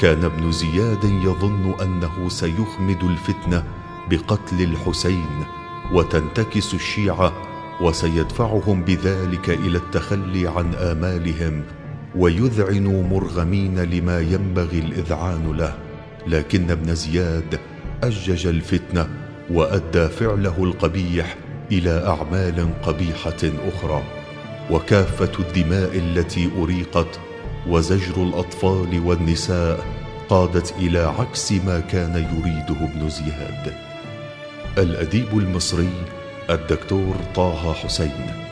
كان ابن زياد يظن أنه سيخمد الفتنة بقتل الحسين وتنتكس الشيعة، وسيدفعهم بذلك إلى التخلي عن آمالهم ويذعنوا مرغمين لما ينبغي الإذعان له. لكن ابن زياد أجج الفتنة وأدى فعله القبيح إلى أعمال قبيحة أخرى، وكافة الدماء التي أريقت وزجر الأطفال والنساء قادت إلى عكس ما كان يريده ابن زياد. الأديب المصري الدكتور طه حسين.